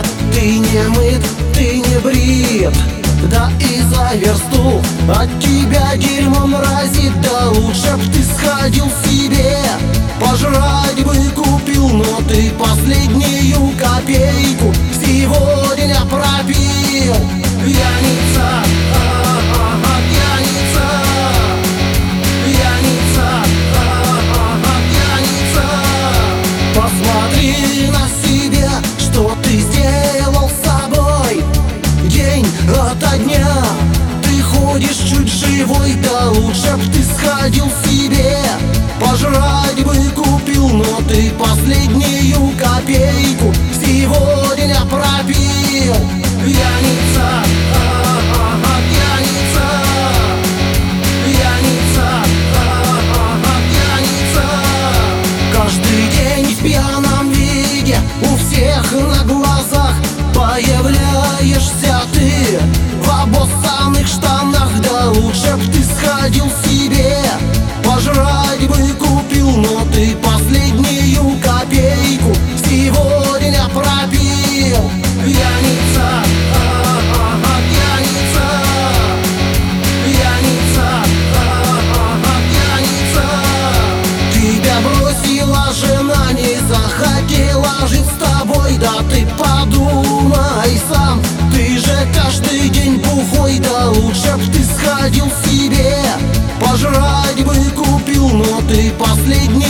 нет, ты не мыт, ты не брит. Да и за версту от тебя дерьмом разит. Да лучше б ты сходил себе, пожрать бы купил. Но ты последнюю копейку сегодня пропил. Пьяница, пьяница, пьяница, пьяница. Посмотри на себя, что ты сделал с собой. День ото дня ты ходишь чуть живой. Да лучше б ты сходил себе, пожрать бы купил. Но ты последнюю копейку сегодня пропил. Пьяница, пьяница, пьяница, пьяница. Каждый день в пьяном виде у всех на глазах появляешься ты в обоссанных штанах. Да лучше б ты сходил себе, пожрать бы купил. Но ты последнюю копейку сегодня пропил. Пьяница, пьяница, пьяница, пьяница. Тебя бросила жена, не захотела жить с тобой. Да ты подумай сам, ты же каждый день бухой. Да лучше б ты сходил себе, пожрать бы купил. Но ты последний